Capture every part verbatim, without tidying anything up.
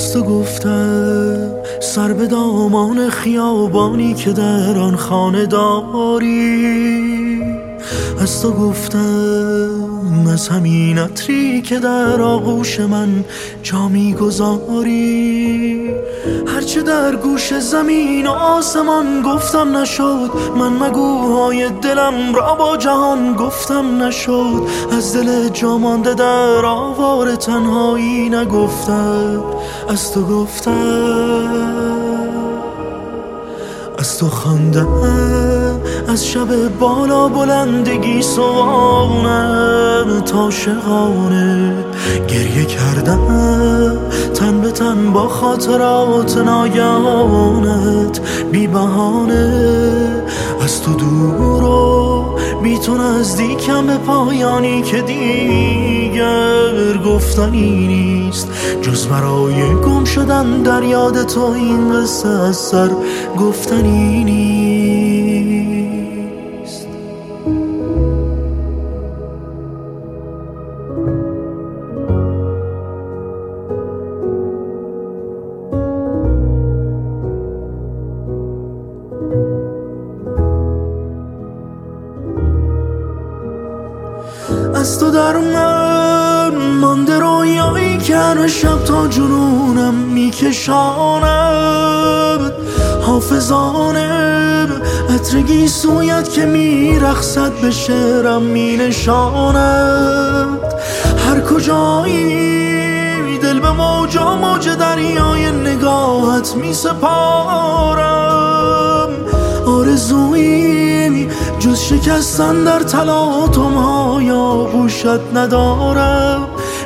از تو گفتم سر به دامان خیابانی که در آن خانه داری. از تو گفتم از همین عطری که در آغوش من جا میگذاری. هرچه در گوش زمین و آسمان گفتم نشد، من مگوهای دلم را با جهان گفتم نشد. از دل جا مانده در آوار تنهایی نگفتم، از تو گفتم. از تو خواندم از شب بالا بلندگی سوانم تا شقانه گریه کردم تن به تن با خاطرات ناگهانت بی بهانه. از تو دور و بی تو نزدیکم به پایانی که دیگر گفتنی نیست، جز برای گم شدن در یاد تو این قصه از سر گفتنی نیست. از تو در من مانده رویایی که هر شب تا جنونم میکشاند. حافظانه عطرگی سویت که میرخصد به شعرم مینشاند. هر کجایی دل به موجا موج دریای نگاهت میسپارم. آرزویی جز شکستن در تلاطم های آغوشت ندارم،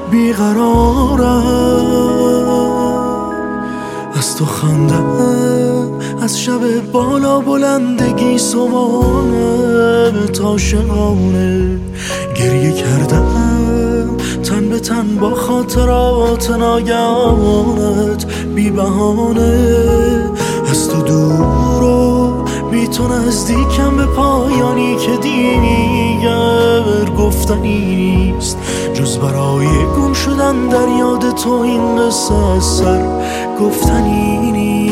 بیقرارم. از تو خواندم از شب بالا بلندگی صبحانه تا شقانه گریه کردم تن به تن با خاطرات ناگهانت بی بهانه. از تو دور و بی تو نزدیکم به پایانی که دیگر گفتنی نیست، جز برای گم شدن در یاد تو این قصه از سر گفتنی نیست.